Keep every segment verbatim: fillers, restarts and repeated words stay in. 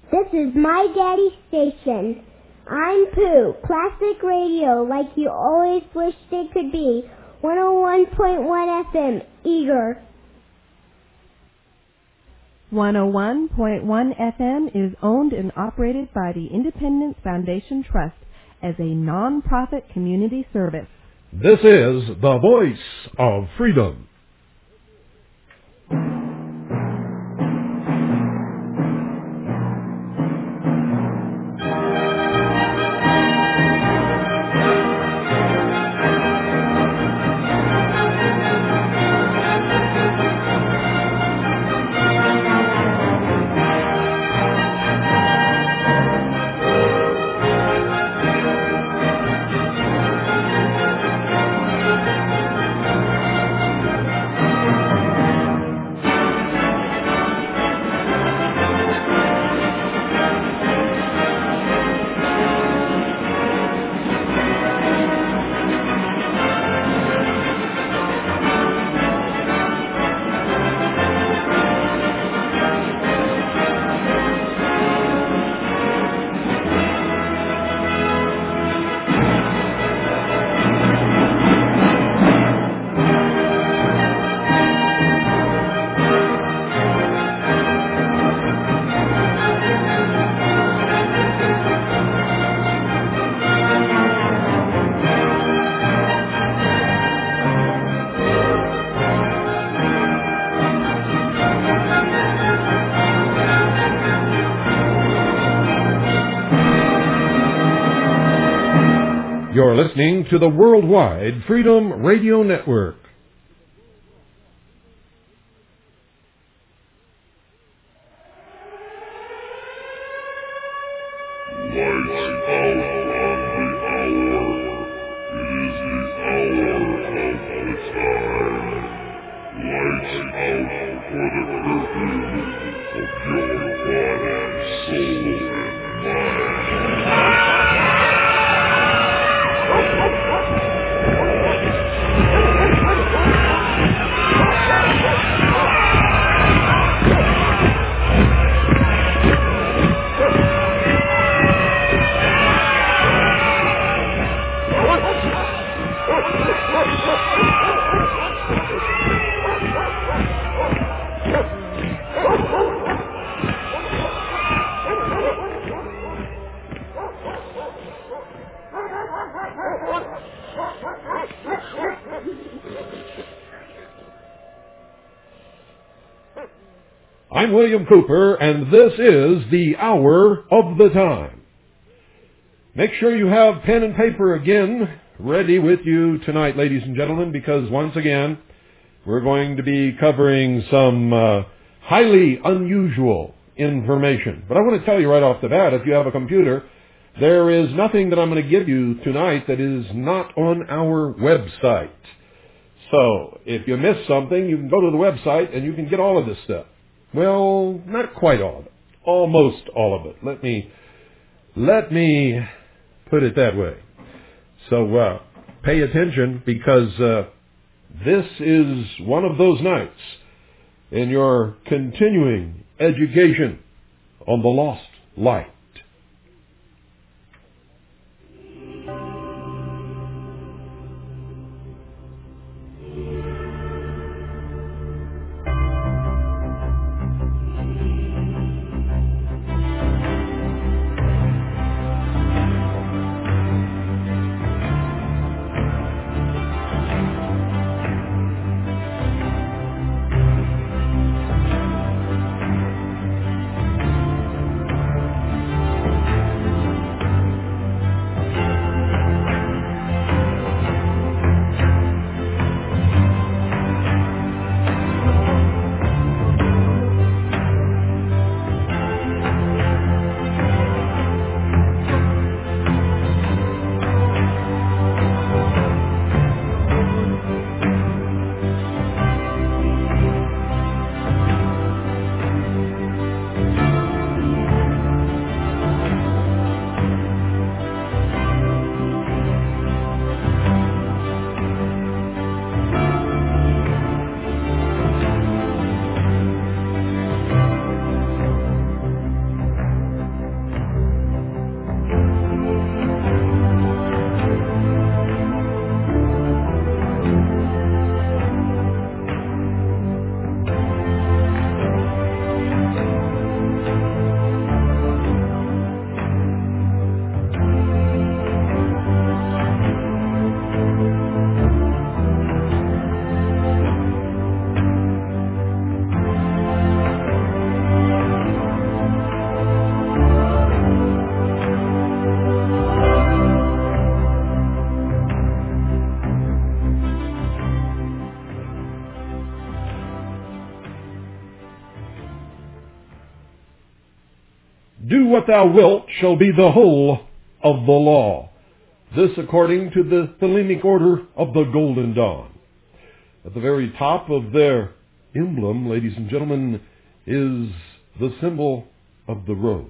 This is my daddy's station. I'm Pooh, classic radio like you always wished it could be. one oh one point one F M, Eager. one oh one point one F M is owned and operated by the Independence Foundation Trust as a non-profit community service. This is the voice of freedom. You're listening to the Worldwide Freedom Radio Network. I'm William Cooper, and this is the Hour of the Time. Make sure you have pen and paper again ready with you tonight, ladies and gentlemen, because once again, we're going to be covering some uh, highly unusual information. But I want to tell you right off the bat, if you have a computer, there is nothing that I'm going to give you tonight that is not on our website. So, if you miss something, you can go to the website and you can get all of this stuff. Well, not quite all of it. Almost all of it. Let me, let me put it that way. So, uh, pay attention, because uh, this is one of those nights in your continuing education on the lost light. do what thou wilt shall be the whole of the law. This according to the Thelemic order of the Golden Dawn. At the very top of their emblem, ladies and gentlemen, is the symbol of the rose.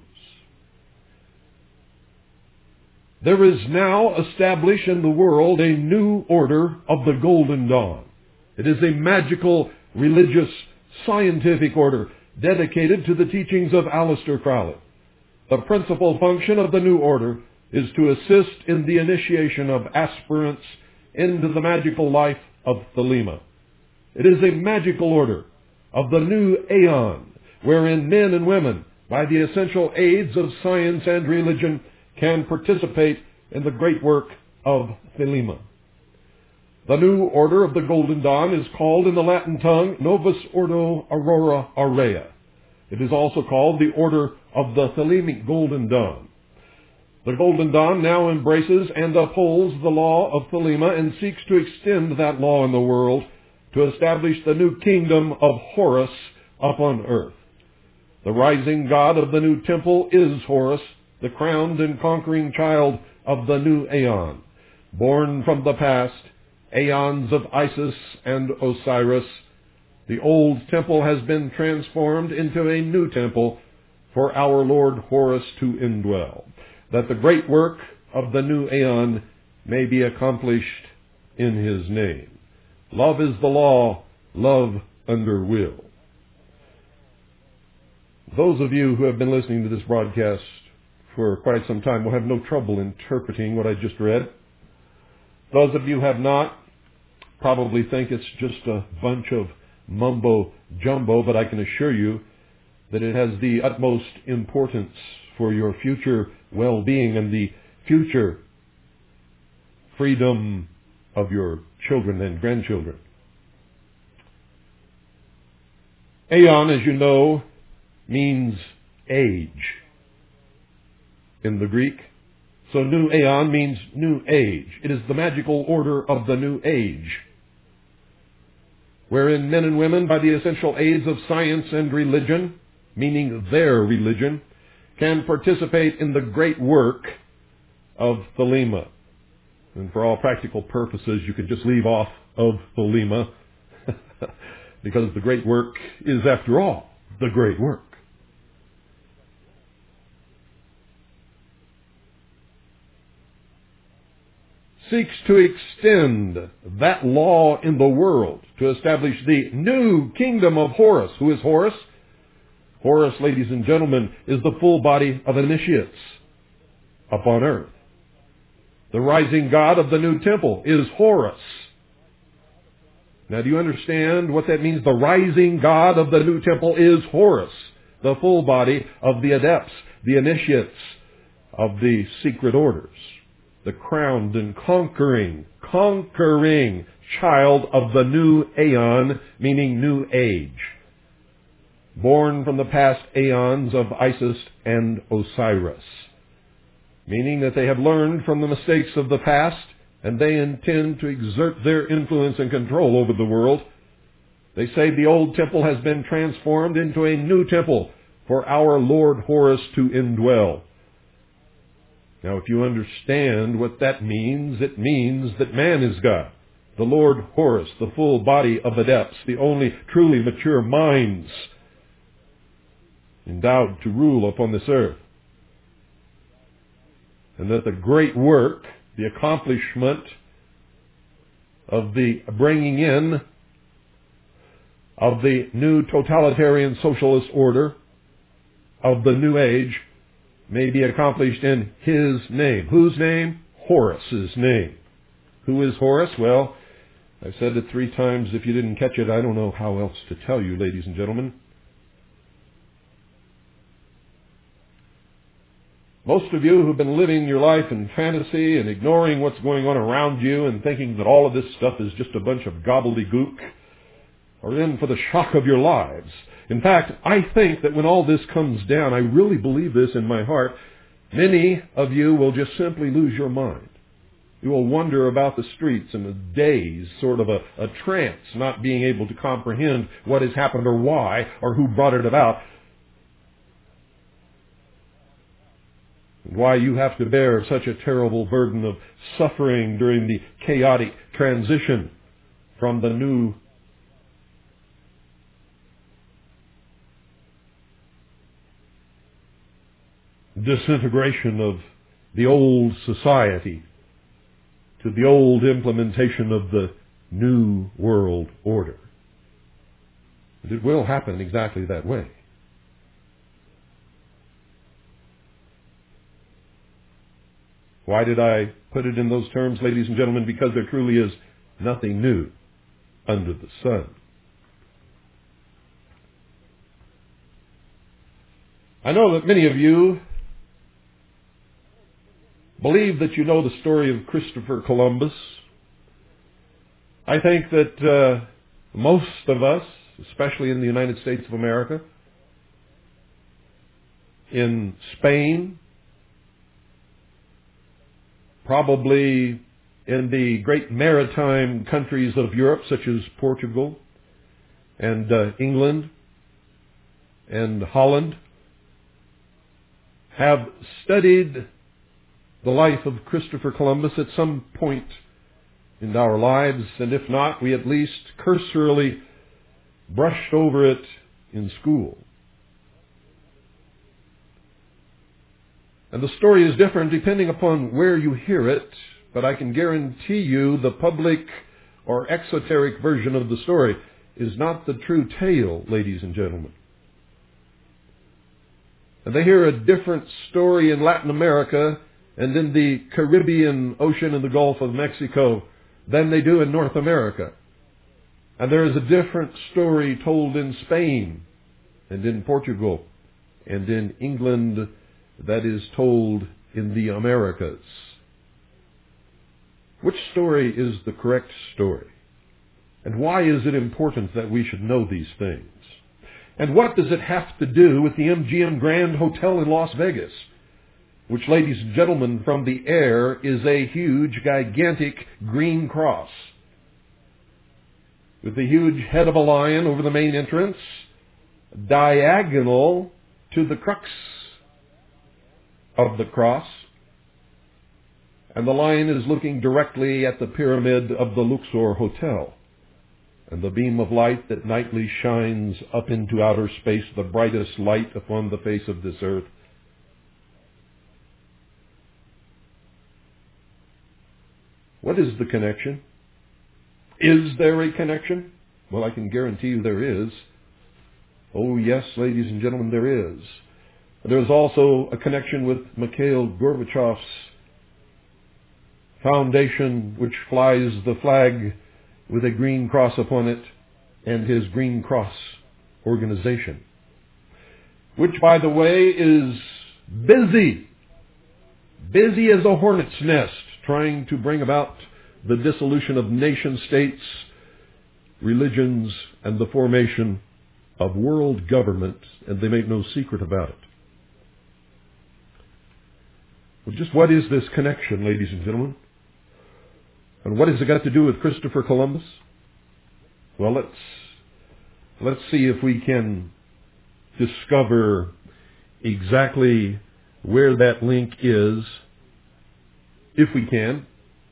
There is now established in the world a new order of the Golden Dawn. It is a magical, religious, scientific order dedicated to the teachings of Aleister Crowley. The principal function of the new order is to assist in the initiation of aspirants into the magical life of Thelema. It is a magical order of the new aeon, wherein men and women, by the essential aids of science and religion, can participate in the great work of Thelema. The new order of the Golden Dawn is called in the Latin tongue Novus Ordo Aurora Aurea. It is also called the Order of the Thelemic Golden Dawn. The Golden Dawn now embraces and upholds the law of Thelema and seeks to extend that law in the world to establish the new kingdom of Horus upon earth. The rising god of the new temple is Horus, the crowned and conquering child of the new aeon, born from the past, aeons of Isis and Osiris. The old temple has been transformed into a new temple for our Lord Horus to indwell, that the great work of the new aeon may be accomplished in his name. Love is the law, love under will. Those of you who have been listening to this broadcast for quite some time will have no trouble interpreting what I just read. Those of you who have not probably think it's just a bunch of mumbo jumbo, but I can assure you that it has the utmost importance for your future well-being and the future freedom of your children and grandchildren. Aeon, as you know, means age in the Greek. So new aeon means new age. It is the magical order of the new age, wherein men and women, by the essential aids of science and religion, meaning their religion, can participate in the great work of Thelema. And for all practical purposes, you can just leave off of Thelema, because the great work is, after all, the great work. Seeks to extend that law in the world to establish the new kingdom of Horus. Who is Horus? Horus, ladies and gentlemen, is the full body of initiates upon earth. The rising god of the new temple is Horus. Now, do you understand what that means? The rising god of the new temple is Horus, the full body of the adepts, the initiates of the secret orders. The crowned and conquering, conquering child of the new aeon, meaning new age, born from the past aeons of Isis and Osiris, meaning that they have learned from the mistakes of the past and they intend to exert their influence and control over the world. They say the old temple has been transformed into a new temple for our Lord Horus to indwell. Now, if you understand what that means, it means that man is God. The Lord Horus, the full body of adepts, the only truly mature minds endowed to rule upon this earth. And that the great work, the accomplishment of the bringing in of the new totalitarian socialist order of the new age may be accomplished in his name. Whose name? Horus's name. Who is Horus? Well, I've said it three times. If you didn't catch it, I don't know how else to tell you, ladies and gentlemen. Most of you who've been living your life in fantasy and ignoring what's going on around you and thinking that all of this stuff is just a bunch of gobbledygook are in for the shock of your lives. In fact, I think that when all this comes down, I really believe this in my heart, many of you will just simply lose your mind. You will wander about the streets in a daze, sort of a, a trance, not being able to comprehend what has happened or why or who brought it about. why you have to bear such a terrible burden of suffering during the chaotic transition from the new disintegration of the old society to the old implementation of the new world order. It will happen exactly that way. Why did I put it in those terms, ladies and gentlemen? Because there truly is nothing new under the sun. I know that many of you believe that you know the story of Christopher Columbus. I think that uh, most of us, especially in the United States of America, in Spain, probably in the great maritime countries of Europe, such as Portugal and uh, England and Holland, have studied the life of Christopher Columbus at some point in our lives, and if not, we at least cursorily brushed over it in school. And the story is different depending upon where you hear it, but I can guarantee you the public or exoteric version of the story is not the true tale, ladies and gentlemen. And they hear a different story in Latin America and in the Caribbean Ocean and the Gulf of Mexico than they do in North America. And there is a different story told in Spain and in Portugal and in England that is told in the Americas. Which story is the correct story? And why is it important that we should know these things? And what does it have to do with the M G M Grand Hotel in Las Vegas, which, ladies and gentlemen, from the air is a huge, gigantic green cross with the huge head of a lion over the main entrance, diagonal to the crux of the cross, and the lion is looking directly at the pyramid of the Luxor Hotel, and the beam of light that nightly shines up into outer space, the brightest light upon the face of this earth. What is the connection? Is there a connection? Well, I can guarantee you there is. Oh yes, ladies and gentlemen, there is. There's also a connection with Mikhail Gorbachev's foundation, which flies the flag with a green cross upon it, and his Green Cross organization, which, by the way, is busy, busy as a hornet's nest, trying to bring about the dissolution of nation-states, religions, and the formation of world government, and they make no secret about it. Well, just what is this connection, ladies and gentlemen? And what has it got to do with Christopher Columbus? Well, let's let's see if we can discover exactly where that link is, if we can.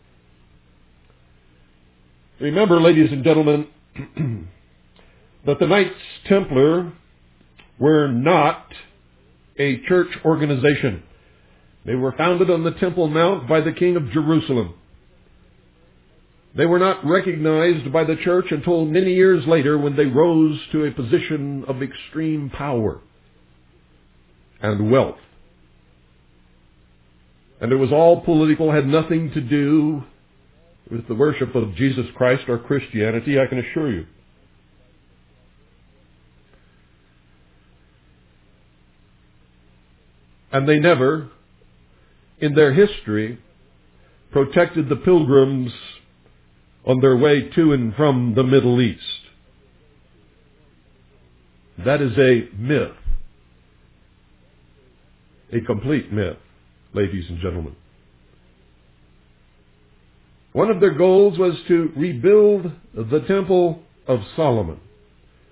Remember, ladies and gentlemen, that the Knights Templar were not a church organization. They were founded on the Temple Mount by the King of Jerusalem. They were not recognized by the church until many years later, when they rose to a position of extreme power and wealth. And it was all political, had nothing to do with the worship of Jesus Christ or Christianity, I can assure you. And they never, in their history, protected the pilgrims on their way to and from the Middle East. That is a myth. A complete myth, ladies and gentlemen. One of their goals was to rebuild the Temple of Solomon.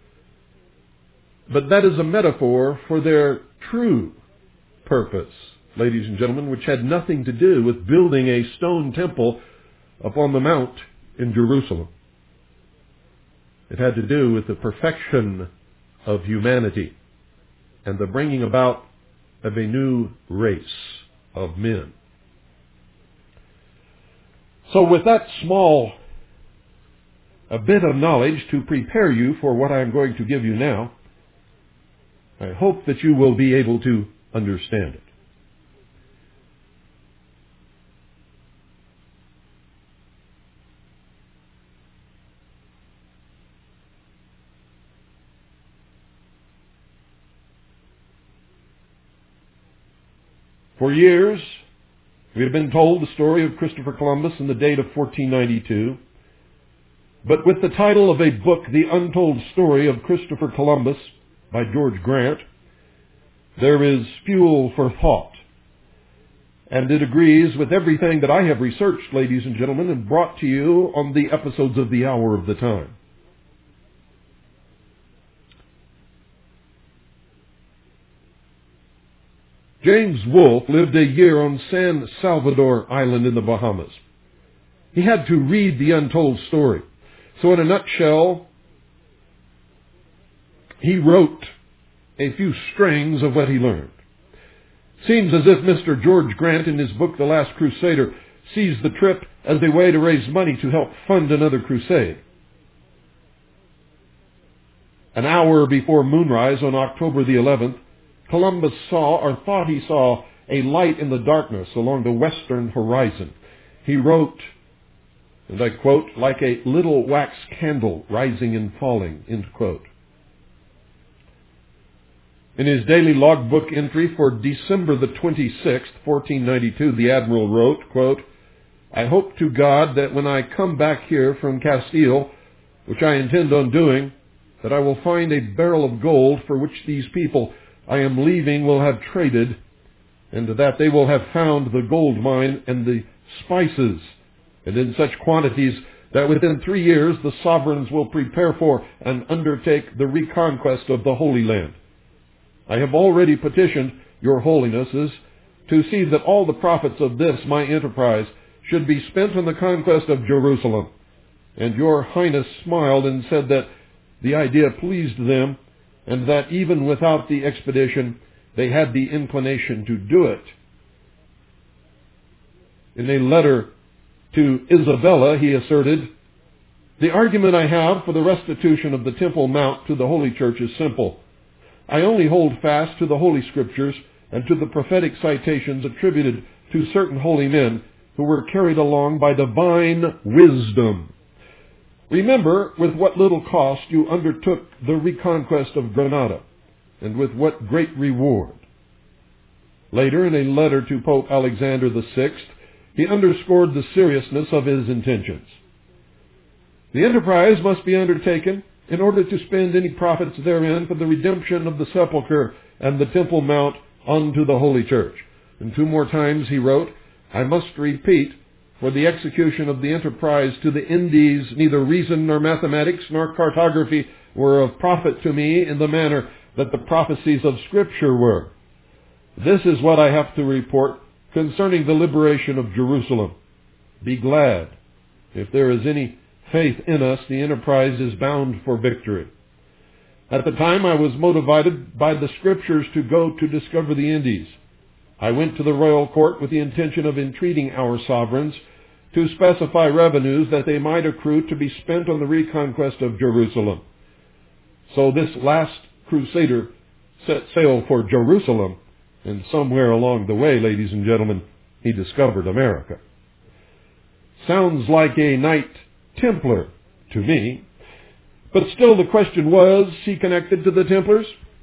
But that is a metaphor for their true purpose ladies and gentlemen, which had nothing to do with building a stone temple upon the mount in Jerusalem. It had to do with the perfection of humanity and the bringing about of a new race of men. So with that small a bit of knowledge to prepare you for what I am going to give you now, I hope that you will be able to understand it. For years, we have been told the story of Christopher Columbus and the date of fourteen ninety-two. But with the title of a book, The Untold Story of Christopher Columbus by George Grant, there is fuel for thought. And it agrees with everything that I have researched, ladies and gentlemen, and brought to you on the episodes of The Hour of the Time. James Wolfe lived a year on San Salvador Island in the Bahamas. He had to read the untold story. So in a nutshell, he wrote a few strings of what he learned. Seems as if Mister George Grant in his book, The Last Crusader, sees the trip as a way to raise money to help fund another crusade. An hour before moonrise on October the eleventh, Columbus saw, or thought he saw, a light in the darkness along the western horizon. He wrote, and I quote, like a little wax candle rising and falling, end quote. In his daily logbook entry for December the twenty-sixth, fourteen ninety-two, the Admiral wrote, quote, I hope to God that when I come back here from Castile, which I intend on doing, that I will find a barrel of gold for which these people I am leaving will have traded, and that they will have found the gold mine and the spices, and in such quantities that within three years the sovereigns will prepare for and undertake the reconquest of the Holy Land. I have already petitioned your holinesses to see that all the profits of this my enterprise should be spent on the conquest of Jerusalem. And your highness smiled and said that the idea pleased them, and that even without the expedition they had the inclination to do it. In a letter to Isabella, he asserted, the argument I have for the restitution of the Temple Mount to the Holy Church is simple. I only hold fast to the Holy Scriptures and to the prophetic citations attributed to certain holy men who were carried along by divine wisdom. Remember with what little cost you undertook the reconquest of Granada, and with what great reward. Later, in a letter to Pope Alexander the Sixth, he underscored the seriousness of his intentions. The enterprise must be undertaken in order to spend any profits therein for the redemption of the sepulchre and the Temple Mount unto the Holy Church. And two more times he wrote, I must repeat, for the execution of the enterprise to the Indies, neither reason nor mathematics nor cartography were of profit to me in the manner that the prophecies of Scripture were. This is what I have to report concerning the liberation of Jerusalem. Be glad. If there is any faith in us, the enterprise is bound for victory. At the time, I was motivated by the Scriptures to go to discover the Indies. I went to the royal court with the intention of entreating our sovereigns to specify revenues that they might accrue to be spent on the reconquest of Jerusalem. So this last crusader set sail for Jerusalem, and somewhere along the way, ladies and gentlemen, he discovered America. Sounds like a Knight Templar to me, but still the question was, he connected to the Templars?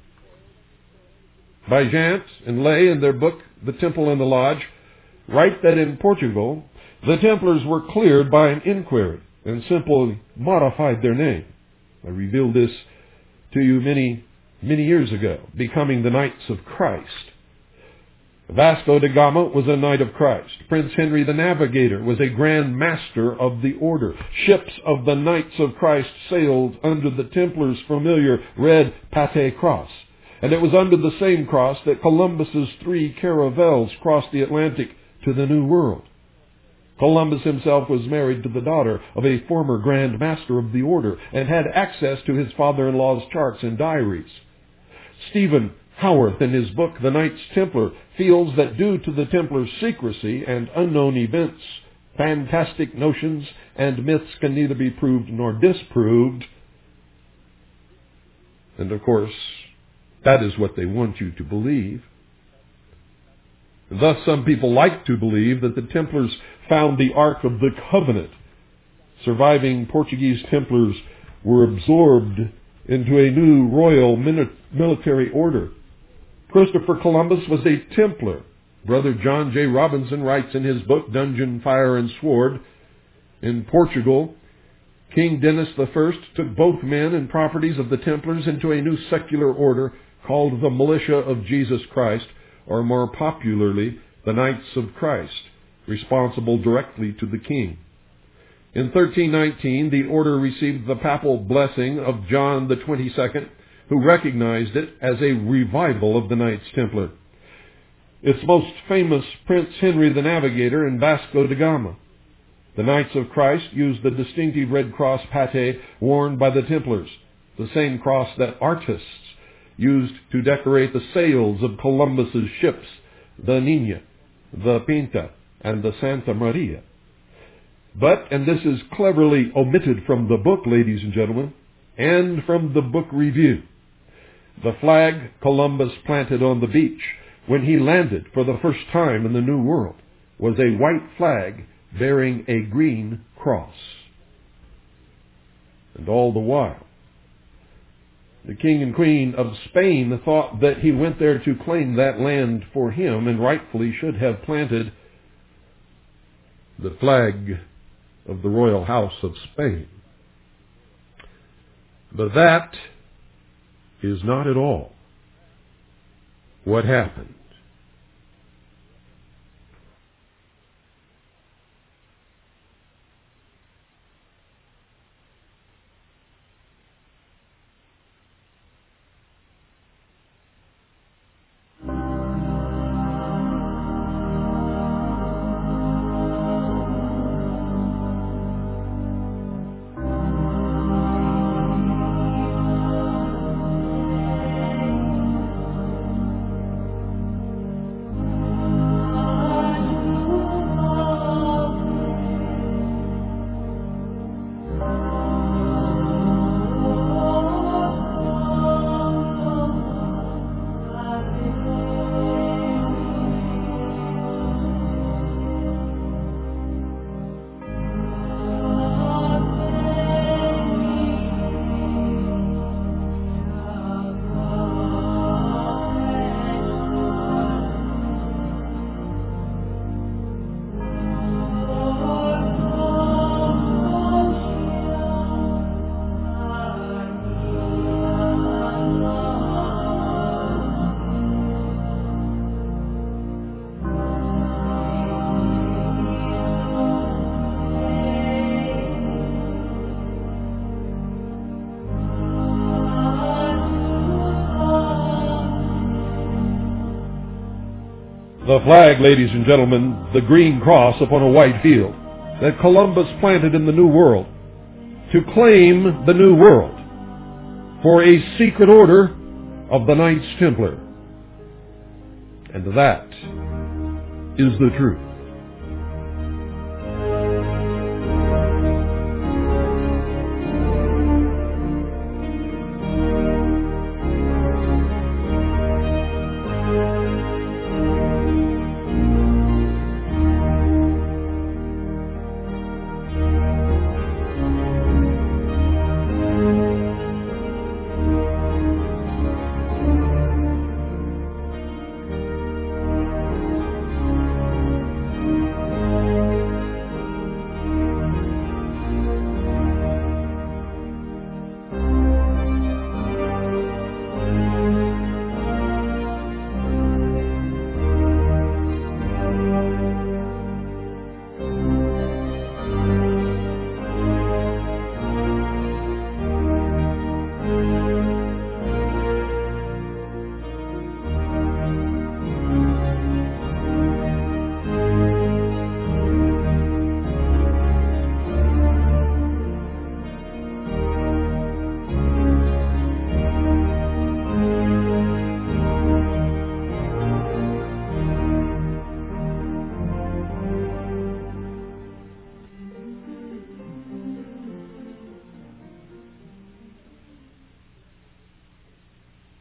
Bajant and Lay, in their book, The Temple and the Lodge, write that in Portugal, the Templars were cleared by an inquiry and simply modified their name. I revealed this to you many, many years ago, becoming the Knights of Christ. Vasco da Gama was a Knight of Christ. Prince Henry the Navigator was a Grand Master of the Order. Ships of the Knights of Christ sailed under the Templars' familiar red pate cross. And it was under the same cross that Columbus's three caravels crossed the Atlantic to the New World. Columbus himself was married to the daughter of a former Grand Master of the Order and had access to his father-in-law's charts and diaries. Stephen Howarth, in his book The Knights Templar, feels that due to the Templars' secrecy and unknown events, fantastic notions and myths can neither be proved nor disproved. And of course, that is what they want you to believe. And thus some people like to believe that the Templars found the Ark of the Covenant. Surviving Portuguese Templars were absorbed into a new royal military order. Christopher Columbus was a Templar. Brother John J. Robinson writes in his book, Dungeon, Fire, and Sword, in Portugal, King Dennis the First took both men and properties of the Templars into a new secular order called the Militia of Jesus Christ, or more popularly, the Knights of Christ, responsible directly to the king. In thirteen nineteen, the order received the papal blessing of John the twenty-second, who recognized it as a revival of the Knights Templar. Its most famous Prince Henry the Navigator and Vasco da Gama. The Knights of Christ used the distinctive red cross pate worn by the Templars, the same cross that artists used to decorate the sails of Columbus's ships, the Nina, the Pinta, and the Santa Maria. But, and this is cleverly omitted from the book, ladies and gentlemen, and from the book review, the flag Columbus planted on the beach when he landed for the first time in the New World was a white flag bearing a green cross. And all the while, the King and Queen of Spain thought that he went there to claim that land for him and rightfully should have planted the flag of the Royal House of Spain. But that is not at all what happened. The flag, ladies and gentlemen, the green cross upon a white field that Columbus planted in the New World to claim the New World for a secret order of the Knights Templar. And that is the truth.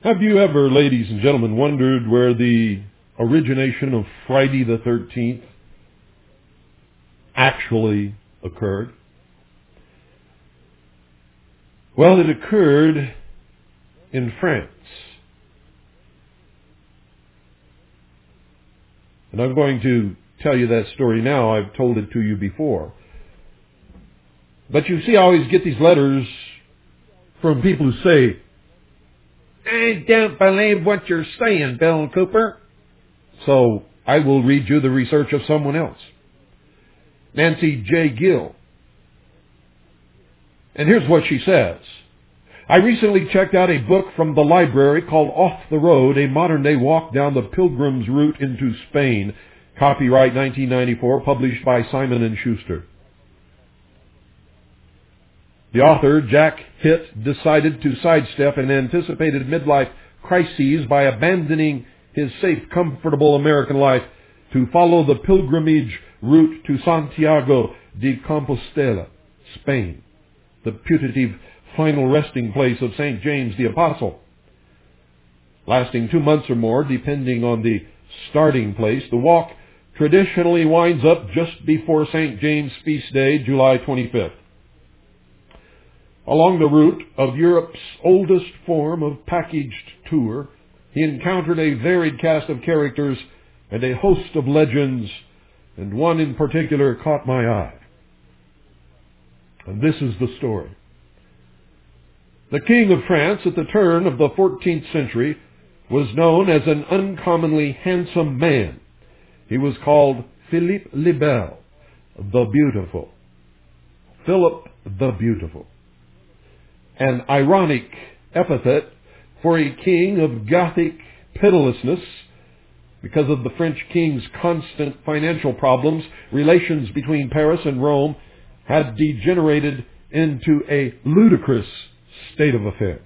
Have you ever, ladies and gentlemen, wondered where the origination of Friday the thirteenth actually occurred? Well, it occurred in France. And I'm going to tell you that story now. I've told it to you before. But you see, I always get these letters from people who say, "I don't believe what you're saying, Bill Cooper." So I will read you the research of someone else. Nancy J. Gill. And here's what she says. I recently checked out a book from the library called Off the Road, a modern-day walk down the pilgrim's route into Spain. Copyright nineteen ninety-four, published by Simon and Schuster. The author, Jack Hitt, decided to sidestep an anticipated midlife crises by abandoning his safe, comfortable American life to follow the pilgrimage route to Santiago de Compostela, Spain, the putative final resting place of Saint James the Apostle. Lasting two months or more, depending on the starting place, the walk traditionally winds up just before Saint James' feast day, July twenty-fifth. Along the route of Europe's oldest form of packaged tour, he encountered a varied cast of characters and a host of legends, and one in particular caught my eye. And this is the story. The King of France at the turn of the fourteenth century was known as an uncommonly handsome man. He was called Philippe le Bel, the Beautiful. Philip the Beautiful. An ironic epithet for a king of Gothic pitilessness. Because of the French king's constant financial problems, relations between Paris and Rome had degenerated into a ludicrous state of affairs.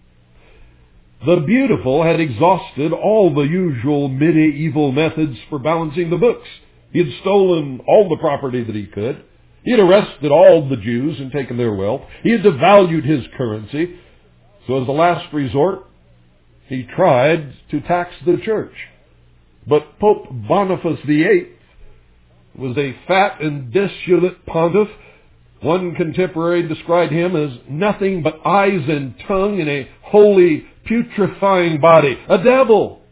The Beautiful had exhausted all the usual medieval methods for balancing the books. He had stolen all the property that he could. He had arrested all the Jews and taken their wealth. He had devalued his currency. So as a last resort, he tried to tax the church. But Pope Boniface the eighth was a fat and dissolute pontiff. One contemporary described him as nothing but eyes and tongue in a holy, putrefying body, a devil.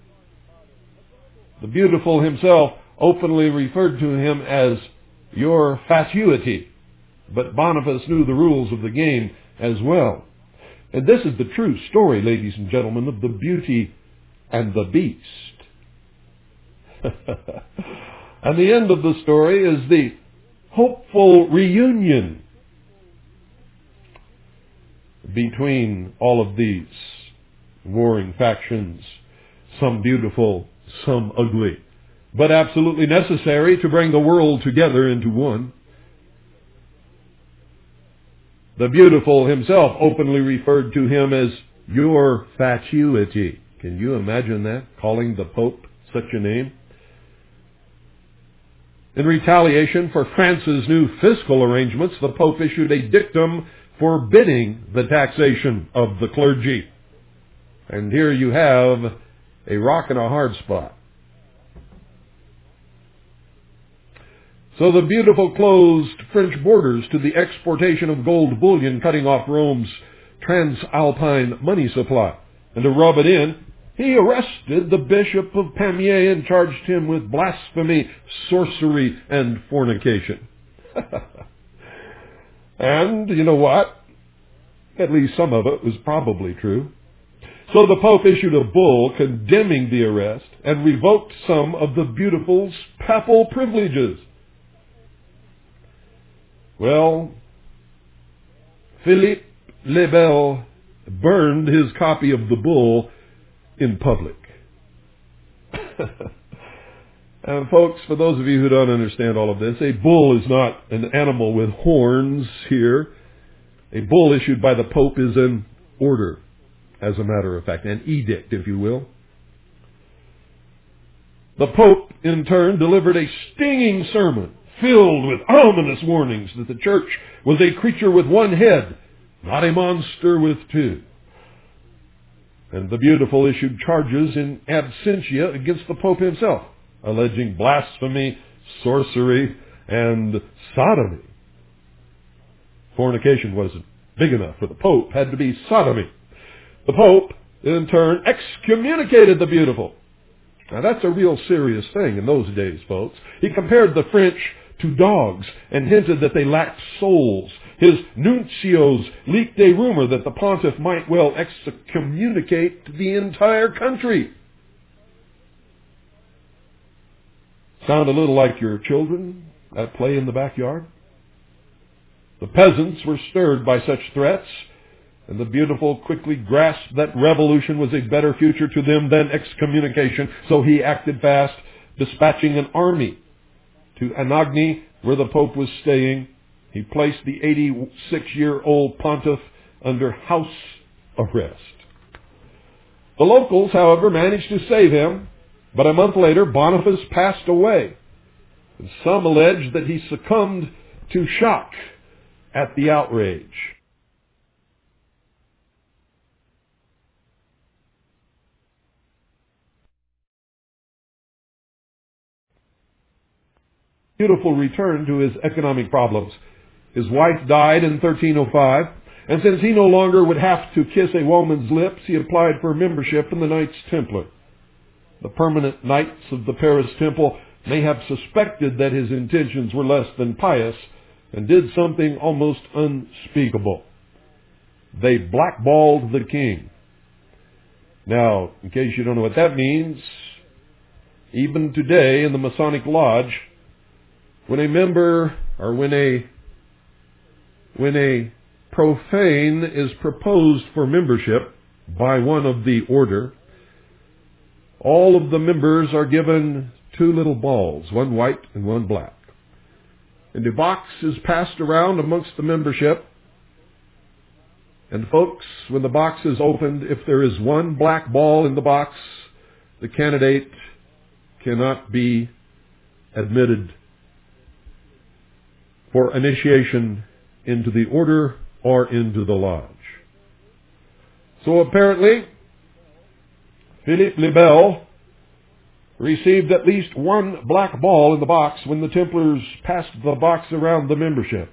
The Beautiful himself openly referred to him as your fatuity. But Boniface knew the rules of the game as well. And this is the true story, ladies and gentlemen, of the Beauty and the Beast. And the end of the story is the hopeful reunion between all of these warring factions, some beautiful, some ugly, but absolutely necessary to bring the world together into one. The Beautiful himself openly referred to him as your fatuity. Can you imagine that? Calling the Pope such a name? In retaliation for France's new fiscal arrangements, the Pope issued a dictum forbidding the taxation of the clergy. And here you have a rock and a hard spot. So the Beautiful closed French borders to the exportation of gold bullion, cutting off Rome's transalpine money supply. And to rub it in, he arrested the Bishop of Pamiers and charged him with blasphemy, sorcery, and fornication. And you know what? At least some of it was probably true. So the Pope issued a bull condemning the arrest and revoked some of the Beautiful's papal privileges. Well, Philippe le Bel burned his copy of the bull in public. And folks, for those of you who don't understand all of this, a bull is not an animal with horns here. A bull issued by the Pope is an order, as a matter of fact, an edict, if you will. The Pope, in turn, delivered a stinging sermon filled with ominous warnings that the church was a creature with one head, not a monster with two. And the Beautiful issued charges in absentia against the Pope himself, alleging blasphemy, sorcery, and sodomy. Fornication wasn't big enough for the Pope, had to be sodomy. The Pope, in turn, excommunicated the Beautiful. Now that's a real serious thing in those days, folks. He compared the French to dogs and hinted that they lacked souls. His nuncios leaked a rumor that the pontiff might well excommunicate the entire country. Sound a little like your children at play in the backyard? The peasants were stirred by such threats, and the Beautiful quickly grasped that revolution was a better future to them than excommunication, so he acted fast, dispatching an army to Anagni, where the Pope was staying. He placed the eighty-six-year-old pontiff under house arrest. The locals, however, managed to save him, but a month later Boniface passed away. And some allege that he succumbed to shock at the outrage. Beautiful returned to his economic problems. His wife died in thirteen oh five, and since he no longer would have to kiss a woman's lips, he applied for membership in the Knights Templar. The permanent Knights of the Paris Temple may have suspected that his intentions were less than pious, and did something almost unspeakable. They blackballed the king. Now, in case you don't know what that means, even today in the Masonic Lodge, when a member or when a when a profane is proposed for membership by one of the order, all of the members are given two little balls, one white and one black. And a box is passed around amongst the membership. And folks, when the box is opened, if there is one black ball in the box, the candidate cannot be admitted for initiation into the order or into the lodge. So apparently, Philippe le Bel received at least one black ball in the box when the Templars passed the box around the membership.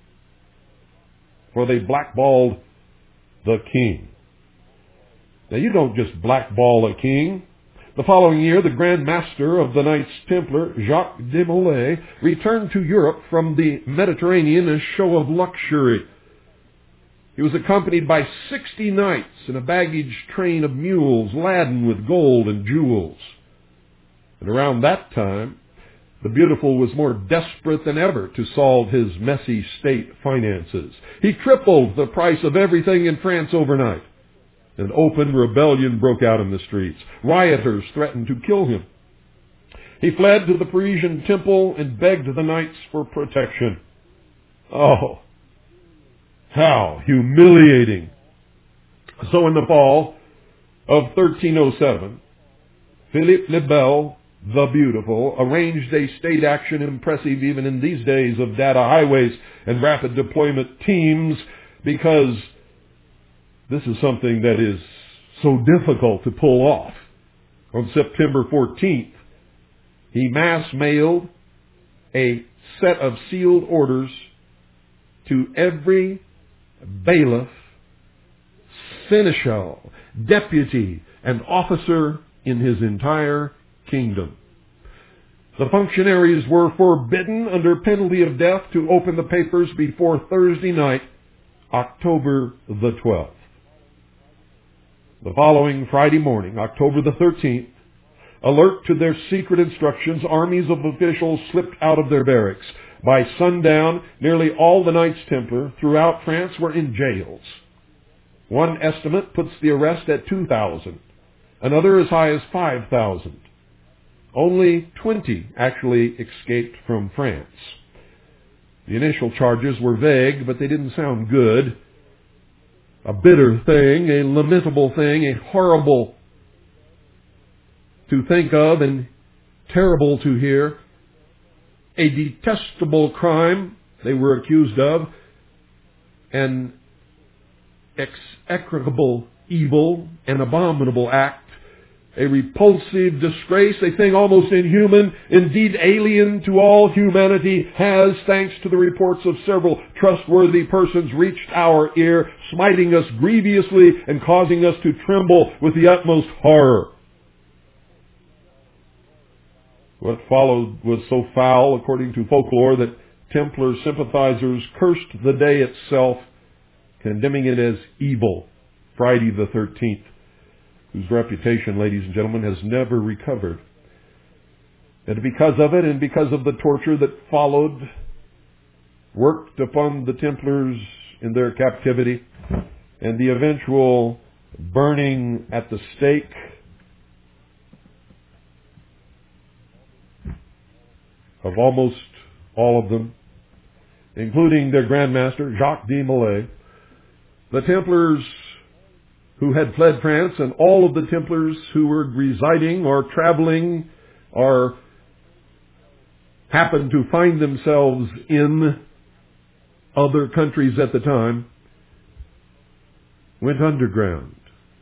For they blackballed the king. Now you don't just blackball a king. The following year, the Grand Master of the Knights Templar, Jacques de Molay, returned to Europe from the Mediterranean in a show of luxury. He was accompanied by sixty knights in a baggage train of mules laden with gold and jewels. And around that time, the Beautiful was more desperate than ever to solve his messy state finances. He tripled the price of everything in France overnight. An open rebellion broke out in the streets. Rioters threatened to kill him. He fled to the Parisian temple and begged the knights for protection. Oh, how humiliating. So in the fall of thirteen oh seven, Philippe le Bel, the Beautiful, arranged a state action impressive even in these days of data highways and rapid deployment teams, because this is something that is so difficult to pull off. On September fourteenth, he mass mailed a set of sealed orders to every bailiff, seneschal, deputy, and officer in his entire kingdom. The functionaries were forbidden under penalty of death to open the papers before Thursday night, October the twelfth. The following Friday morning, October the thirteenth, alert to their secret instructions, armies of officials slipped out of their barracks. By sundown, nearly all the Knights Templar throughout France were in jails. One estimate puts the arrest at two thousand, another as high as five thousand. Only twenty actually escaped from France. The initial charges were vague, but they didn't sound good. A bitter thing, a lamentable thing, a horrible to think of and terrible to hear. A detestable crime they were accused of, an execrable evil and abominable act, a repulsive disgrace, a thing almost inhuman, indeed alien to all humanity, has, thanks to the reports of several trustworthy persons, reached our ear, smiting us grievously and causing us to tremble with the utmost horror. What followed was so foul, according to folklore, that Templar sympathizers cursed the day itself, condemning it as evil, Friday the thirteenth, whose reputation, ladies and gentlemen, has never recovered. And because of it, and because of the torture that followed, worked upon the Templars in their captivity, and the eventual burning at the stake, of almost all of them, including their Grand Master, Jacques de Molay, the Templars who had fled France, and all of the Templars who were residing or traveling or happened to find themselves in other countries at the time, went underground,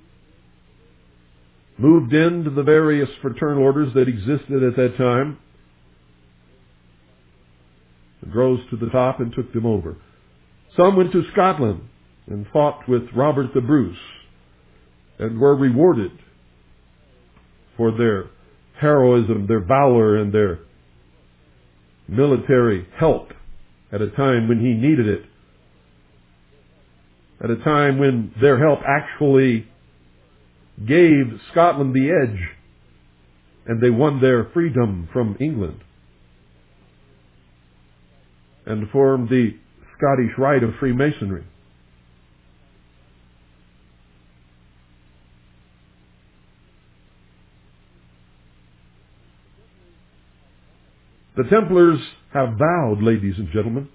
moved into the various fraternal orders that existed at that time, rose to the top and took them over. Some went to Scotland and fought with Robert the Bruce and were rewarded for their heroism, their valor, and their military help at a time when he needed it, at a time when their help actually gave Scotland the edge and they won their freedom from England and formed the Scottish Rite of Freemasonry. The Templars have vowed, ladies and gentlemen,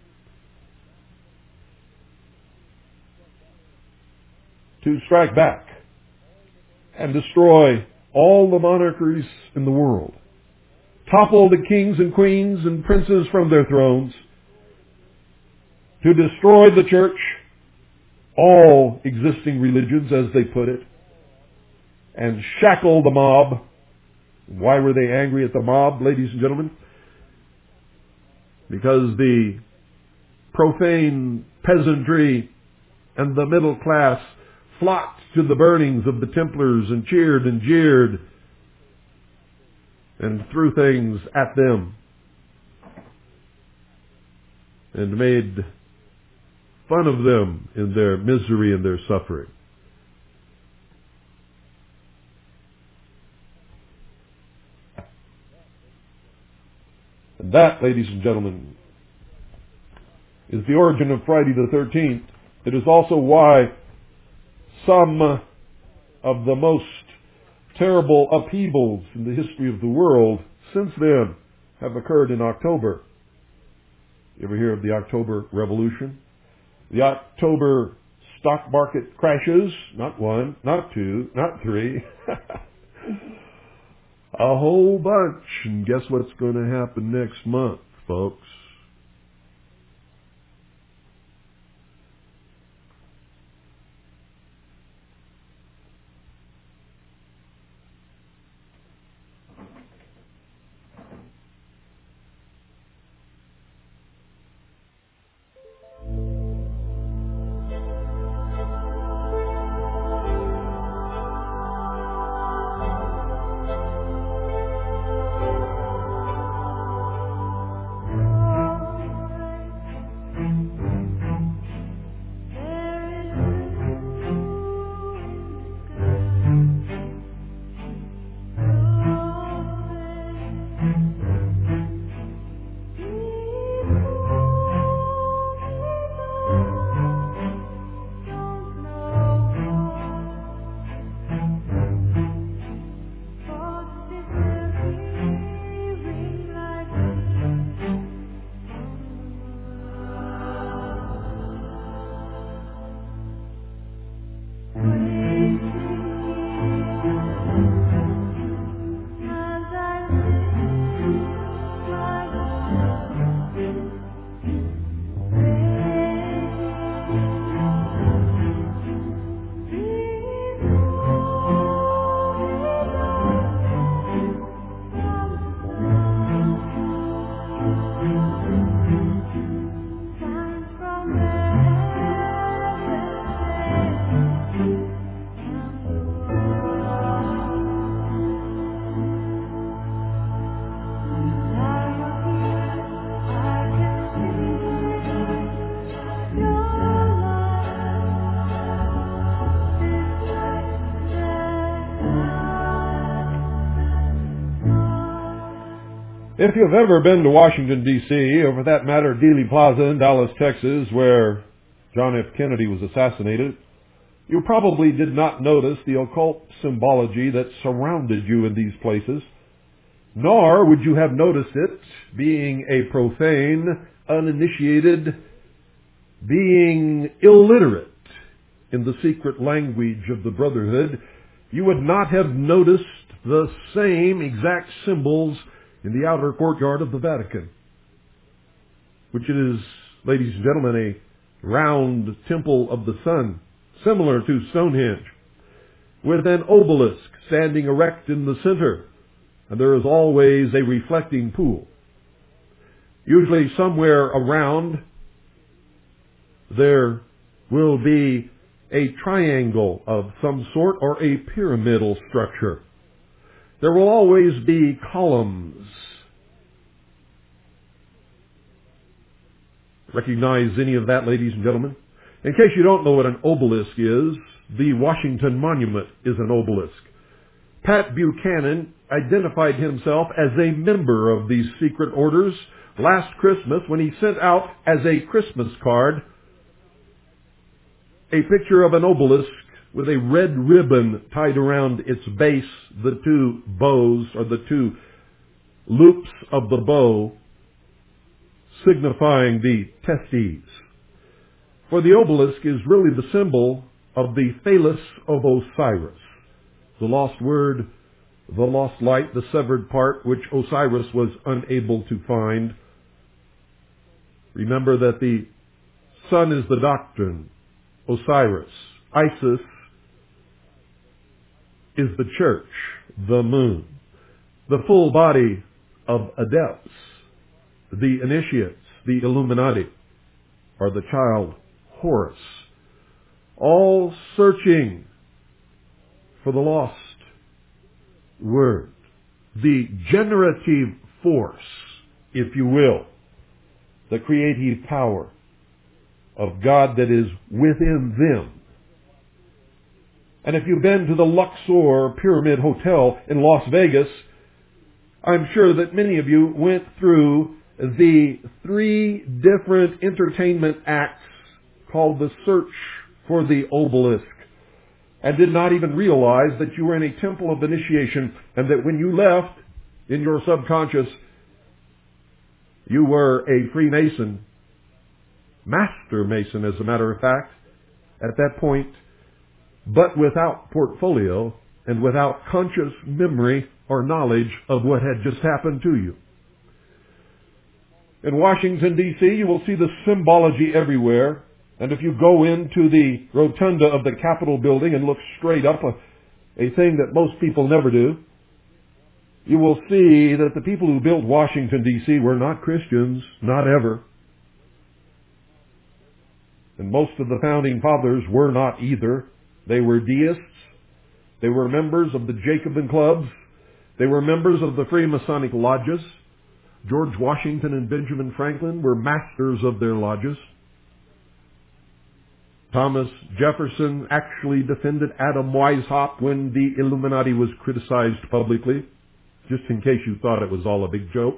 to strike back and destroy all the monarchies in the world, topple the kings and queens and princes from their thrones, to destroy the church, all existing religions, as they put it, and shackle the mob. Why were they angry at the mob, ladies and gentlemen? Because the profane peasantry and the middle class flocked to the burnings of the Templars and cheered and jeered and threw things at them and made fun of them in their misery and their suffering. And that, ladies and gentlemen, is the origin of Friday the thirteenth. It is also why some of the most terrible upheavals in the history of the world since then have occurred in October. You ever hear of the October Revolution? The October stock market crashes, not one, not two, not three, a whole bunch. And guess what's going to happen next month, folks? If you've ever been to Washington, D C, or for that matter, Dealey Plaza in Dallas, Texas, where John F. Kennedy was assassinated, you probably did not notice the occult symbology that surrounded you in these places, nor would you have noticed it being a profane, uninitiated, being illiterate in the secret language of the Brotherhood. You would not have noticed the same exact symbols in the outer courtyard of the Vatican, which is, ladies and gentlemen, a round temple of the sun, similar to Stonehenge, with an obelisk standing erect in the center, and there is always a reflecting pool. Usually somewhere around there will be a triangle of some sort or a pyramidal structure. There will always be columns. Recognize any of that, ladies and gentlemen? In case you don't know what an obelisk is, the Washington Monument is an obelisk. Pat Buchanan identified himself as a member of these secret orders last Christmas when he sent out as a Christmas card a picture of an obelisk with a red ribbon tied around its base, the two bows, or the two loops of the bow, signifying the testes. For the obelisk is really the symbol of the Phallus of Osiris, the lost word, the lost light, the severed part, which Osiris was unable to find. Remember that the sun is the doctrine, Osiris. Isis is the church, the moon. The full body of adepts, the initiates, the Illuminati, or the child Horus, all searching for the lost word, the generative force, if you will, the creative power of God that is within them. And if you've been to the Luxor Pyramid Hotel in Las Vegas, I'm sure that many of you went through the three different entertainment acts called the Search for the Obelisk, and did not even realize that you were in a temple of initiation, and that when you left, in your subconscious, you were a Freemason, Master Mason, as a matter of fact, at that point, but without portfolio and without conscious memory or knowledge of what had just happened to you. In Washington, D C, you will see the symbology everywhere. And if you go into the rotunda of the Capitol building and look straight up, a, a thing that most people never do, you will see that the people who built Washington, D C were not Christians, not ever. And most of the founding fathers were not either. They were deists. They were members of the Jacobin clubs. They were members of the Freemasonic lodges. George Washington and Benjamin Franklin were masters of their lodges. Thomas Jefferson actually defended Adam Weishaupt when the Illuminati was criticized publicly, just in case you thought it was all a big joke.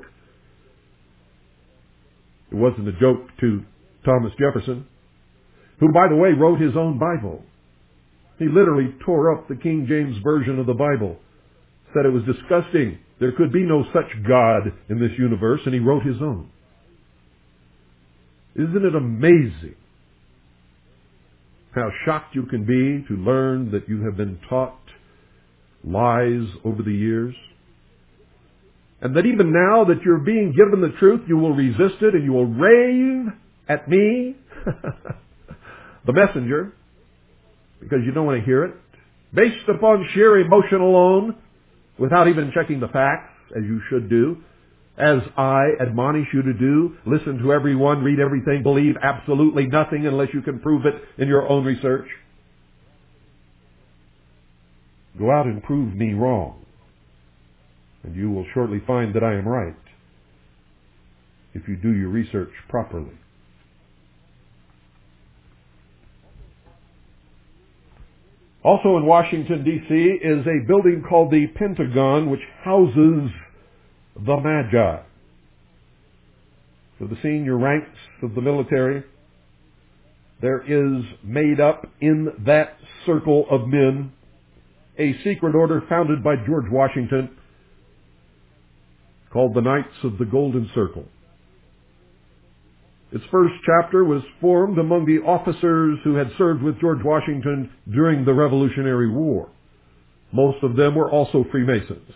It wasn't a joke to Thomas Jefferson, who, by the way, wrote his own Bible. He literally tore up the King James Version of the Bible, said it was disgusting. There could be no such God in this universe, and he wrote his own. Isn't it amazing how shocked you can be to learn that you have been taught lies over the years? And that even now that you're being given the truth, you will resist it and you will rave at me, the messenger, because you don't want to hear it, based upon sheer emotion alone, without even checking the facts, as you should do, as I admonish you to do. Listen to everyone, read everything, believe absolutely nothing unless you can prove it in your own research. Go out and prove me wrong, and you will shortly find that I am right, if you do your research properly. Also in Washington, D C is a building called the Pentagon, which houses the Magi. For the senior ranks of the military, there is made up in that circle of men a secret order founded by George Washington called the Knights of the Golden Circle. Its first chapter was formed among the officers who had served with George Washington during the Revolutionary War. Most of them were also Freemasons.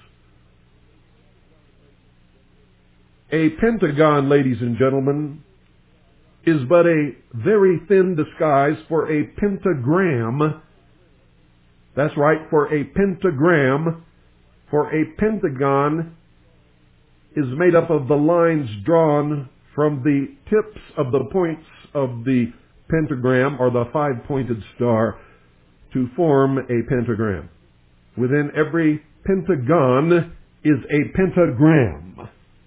A pentagon, ladies and gentlemen, is but a very thin disguise for a pentagram. That's right, for a pentagram. For a pentagon is made up of the lines drawn from the tips of the points of the pentagram, or the five-pointed star, to form a pentagram. Within every pentagon is a pentagram.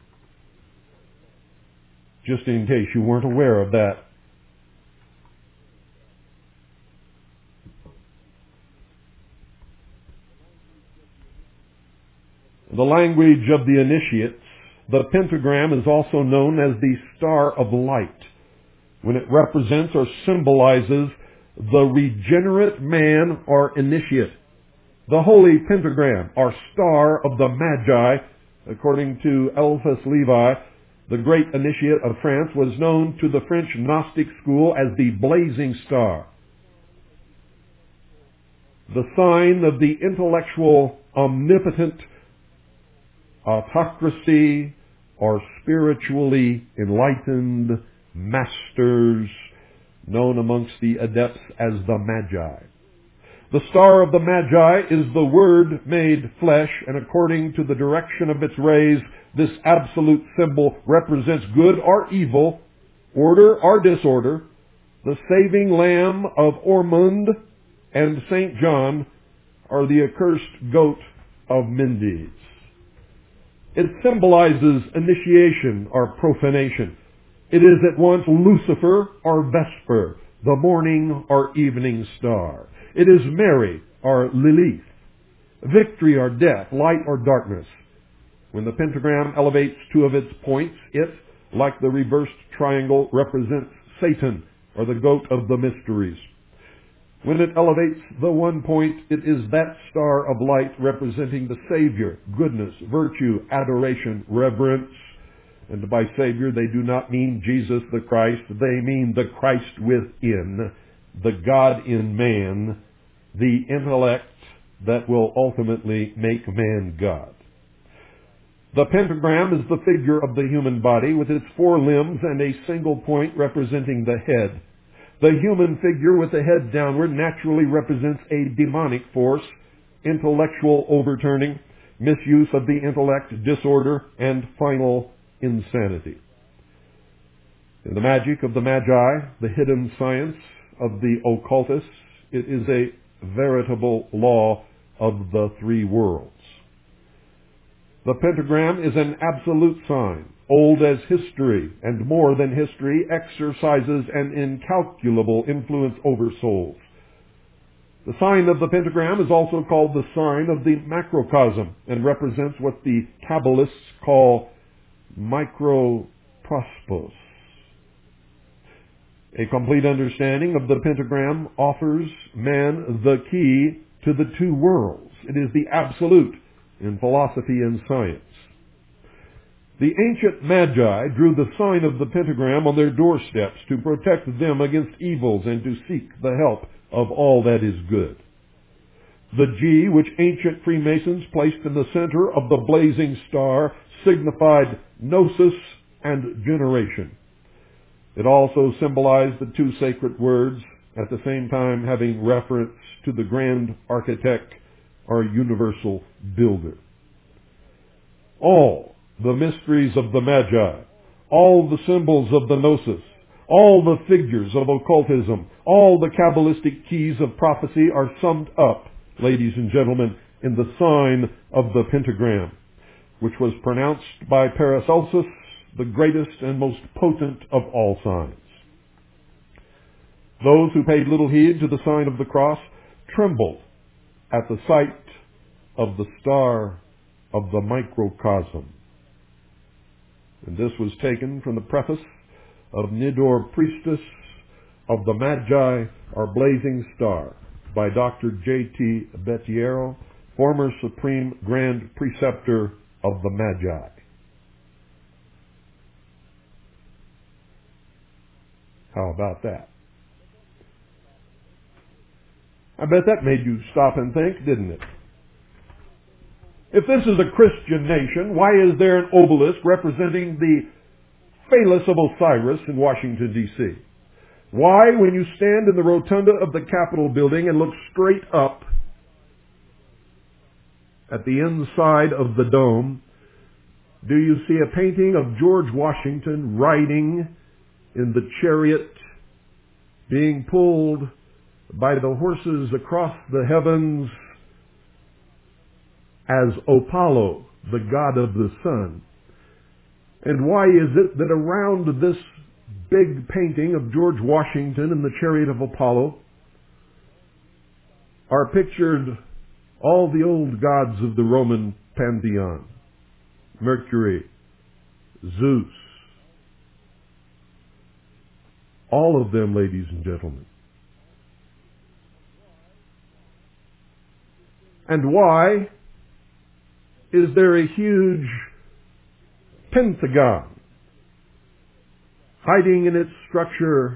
Just in case you weren't aware of that. The language of the initiates, the pentagram is also known as the Star of Light, when it represents or symbolizes the regenerate man or initiate. The Holy Pentagram, or Star of the Magi, according to Eliphas Levi, the great initiate of France, was known to the French Gnostic school as the Blazing Star. The sign of the intellectual, omnipotent autocracy, or spiritually enlightened masters, known amongst the adepts as the Magi. The Star of the Magi is the Word made flesh, and according to the direction of its rays, this absolute symbol represents good or evil, order or disorder. The saving Lamb of Ormond and Saint John are the accursed goat of Mendes. It symbolizes initiation or profanation. It is at once Lucifer or Vesper, the morning or evening star. It is Mary or Lilith, victory or death, light or darkness. When the pentagram elevates two of its points, it, like the reversed triangle, represents Satan or the goat of the mysteries. When it elevates the one point, it is that star of light representing the Savior, goodness, virtue, adoration, reverence. And by Savior, they do not mean Jesus the Christ. They mean the Christ within, the God in man, the intellect that will ultimately make man God. The pentagram is the figure of the human body with its four limbs and a single point representing the head. The human figure with the head downward naturally represents a demonic force, intellectual overturning, misuse of the intellect, disorder, and final insanity. In the magic of the Magi, the hidden science of the occultists, it is a veritable law of the three worlds. The pentagram is an absolute sign, old as history, and more than history, exercises an incalculable influence over souls. The sign of the pentagram is also called the sign of the macrocosm, and represents what the Kabbalists call microprospos. A complete understanding of the pentagram offers man the key to the two worlds. It is the absolute in philosophy and science. The ancient Magi drew the sign of the pentagram on their doorsteps to protect them against evils and to seek the help of all that is good. The G, which ancient Freemasons placed in the center of the blazing star, signified gnosis and generation. It also symbolized the two sacred words, at the same time having reference to the grand architect or universal builder. All the mysteries of the Magi, all the symbols of the gnosis, all the figures of occultism, all the Kabbalistic keys of prophecy are summed up, ladies and gentlemen, in the sign of the pentagram, which was pronounced by Paracelsus the greatest and most potent of all signs. Those who paid little heed to the sign of the cross trembled at the sight of the star of the microcosm. And this was taken from the preface of Nidor Priestess of the Magi, Our Blazing Star, by Doctor J T Bettiero, former Supreme Grand Preceptor of the Magi. How about that? I bet that made you stop and think, didn't it? If this is a Christian nation, why is there an obelisk representing the phallus of Osiris in Washington, D C? Why, when you stand in the rotunda of the Capitol building and look straight up at the inside of the dome, do you see a painting of George Washington riding in the chariot, being pulled by the horses across the heavens as Apollo, the god of the sun? And why is it that around this big painting of George Washington in the chariot of Apollo are pictured all the old gods of the Roman pantheon? Mercury, Zeus, all of them, ladies and gentlemen. And why is there a huge pentagon hiding in its structure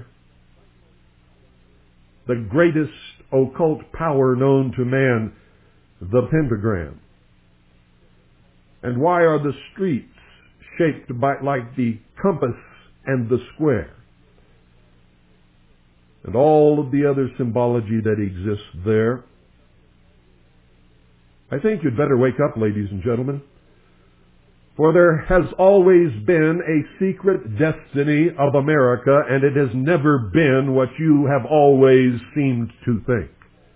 the greatest occult power known to man, the pentagram? And why are the streets shaped by, like the compass and the square? And all of the other symbology that exists there. I think you'd better wake up, ladies and gentlemen. For there has always been a secret destiny of America, and it has never been what you have always seemed to think.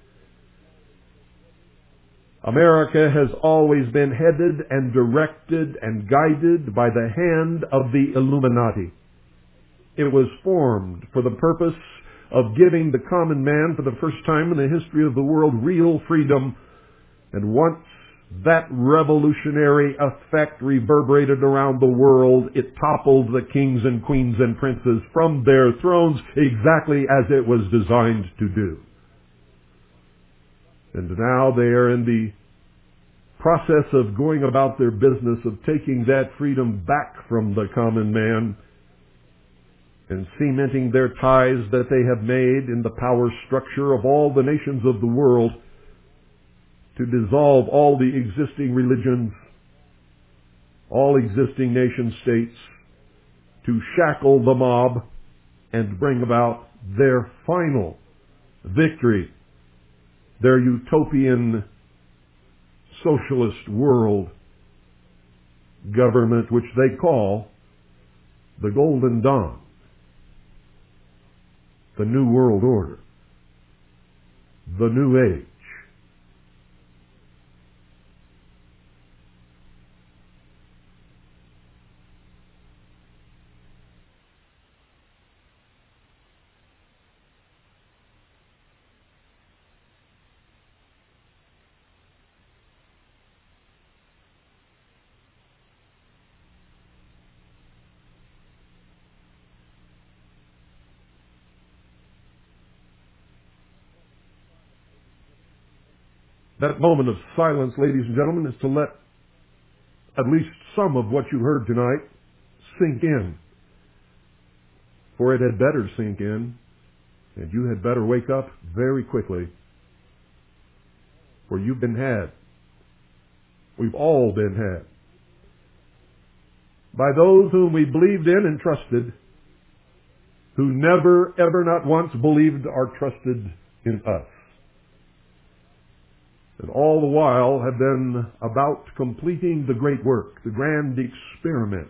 America has always been headed and directed and guided by the hand of the Illuminati. It was formed for the purpose of giving the common man, for the first time in the history of the world, real freedom. And once that revolutionary effect reverberated around the world, it toppled the kings and queens and princes from their thrones exactly as it was designed to do. And now they are in the process of going about their business of taking that freedom back from the common man and cementing their ties that they have made in the power structure of all the nations of the world, to dissolve all the existing religions, all existing nation states, to shackle the mob and bring about their final victory, their utopian socialist world government, which they call the Golden Dawn, the New World Order, the New Age. That moment of silence, ladies and gentlemen, is to let at least some of what you heard tonight sink in. For it had better sink in, and you had better wake up very quickly. For you've been had. We've all been had. By those whom we believed in and trusted, who never, ever, not once believed or trusted in us. And all the while have been about completing the great work, the grand experiment.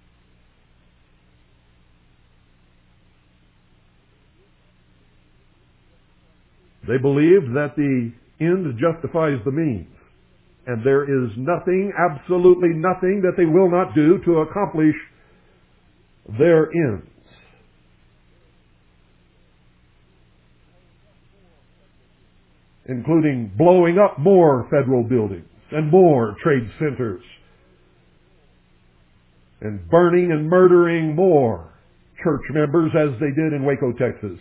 They believe that the end justifies the means, and there is nothing, absolutely nothing, that they will not do to accomplish their ends. Including blowing up more federal buildings and more trade centers and burning and murdering more church members as they did in Waco, Texas.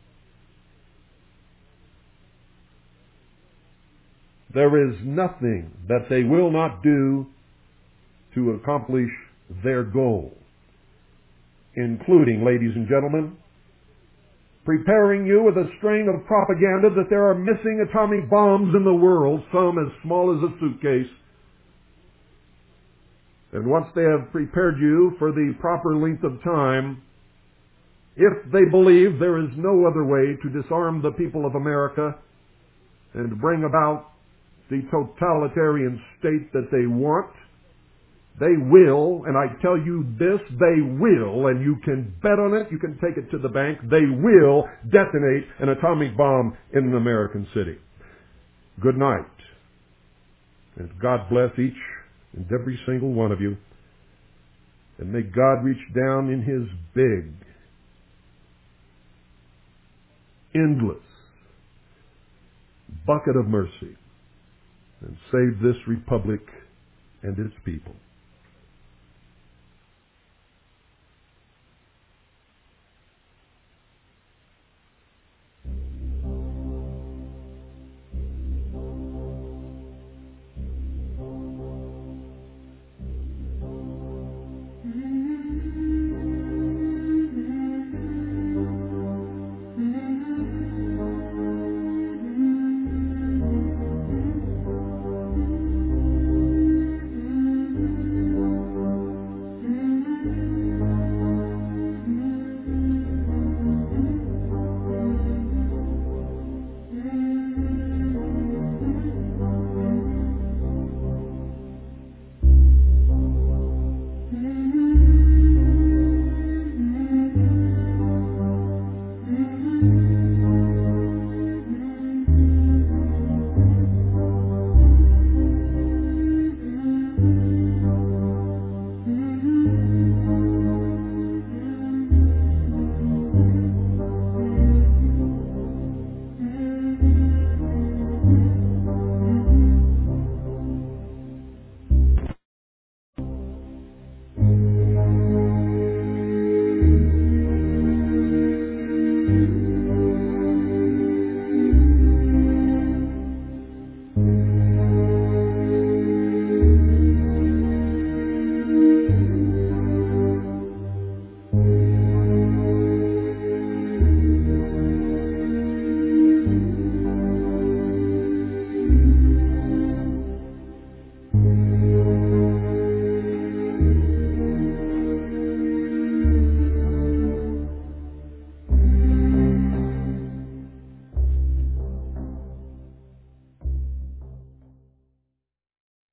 There is nothing that they will not do to accomplish their goal, including, ladies and gentlemen, preparing you with a string of propaganda that there are missing atomic bombs in the world, some as small as a suitcase. And once they have prepared you for the proper length of time, if they believe there is no other way to disarm the people of America and bring about the totalitarian state that they want, they will, and I tell you this, they will, and you can bet on it, you can take it to the bank, they will detonate an atomic bomb in an American city. Good night. And God bless each and every single one of you. And may God reach down in His big, endless bucket of mercy and save this republic and its people.